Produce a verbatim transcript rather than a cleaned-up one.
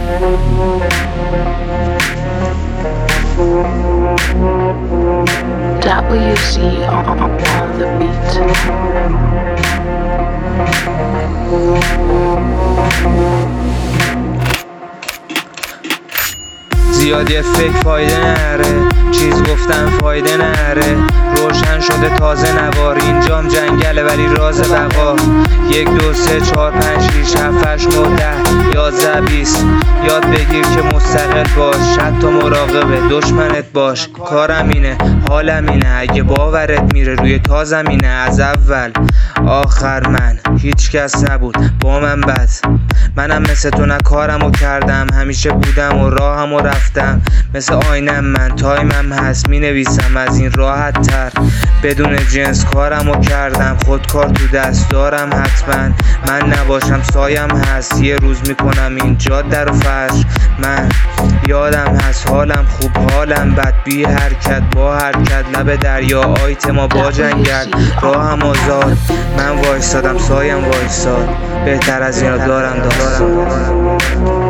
W C on, on the beat. زیاد یه فکر فایده نره، چیز گفتن فایده نره. روشن شده تازه نوار، اینجام جنگله ولی راز بقا. یک دو سه چهار پنج شیش هفت هشت نه ده یازده بیست. یاد بگیر که مستقل باش، حتی مراقبه دشمنت باش. کارم اینه، حالم اینه، اگه باورت میره روی تا زمینه. از اول آخر من هیچ کس نبود با من بد. منم مثل تو نه کارمو کردم، همیشه بودم و راهمو رفتم. مثل آینم من تایمم هست، می نویسم از این راحت تر. بدون جنس کارمو کردم، خودکار تو دست دارم حتما. من نباشم سایم هست، یه روز میکنم این جاده رو فرش. من یادم هست حالم خوب حالم بد، بی حرکت با حرکت لب دریا آیتما با جنگل. راهم آزاد من وایستادم سایم وایستاد، بهتر از اینا دارم دارم